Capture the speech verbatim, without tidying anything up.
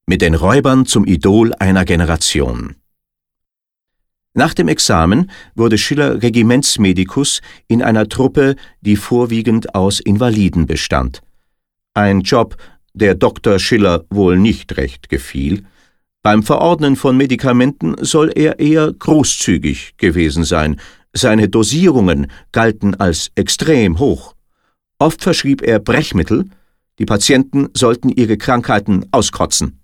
Mit den Räubern zum Idol einer Generation. Nach dem Examen wurde Schiller Regimentsmedikus in einer Truppe, die vorwiegend aus Invaliden bestand. Ein Job, der Doktor Schiller wohl nicht recht gefiel. Beim Verordnen von Medikamenten soll er eher großzügig gewesen sein. Seine Dosierungen galten als extrem hoch. Oft verschrieb er Brechmittel, die Patienten sollten ihre Krankheiten auskotzen.